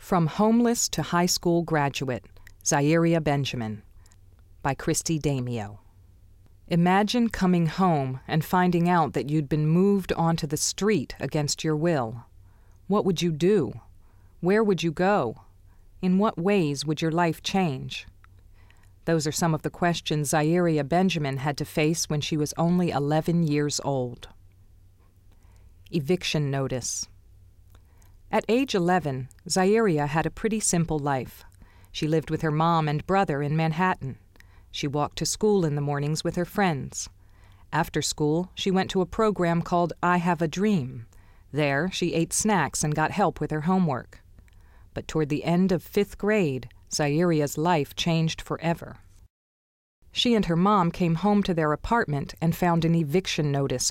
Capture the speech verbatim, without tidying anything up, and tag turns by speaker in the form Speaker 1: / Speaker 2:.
Speaker 1: From Homeless to High School Graduate, Zairia Benjamin, by Christy Damio. Imagine coming home and finding out that you'd been moved onto the street against your will. What would you do? Where would you go? In what ways would your life change? Those are some of the questions Zairia Benjamin had to face when she was only eleven years old. Eviction notice. At age eleven, Zairia had a pretty simple life. She lived with her mom and brother in Manhattan. She walked to school in the mornings with her friends. After school, she went to a program called I Have a Dream. There, she ate snacks and got help with her homework. But toward the end of fifth grade, Zairia's life changed forever. She and her mom came home to their apartment and found an eviction notice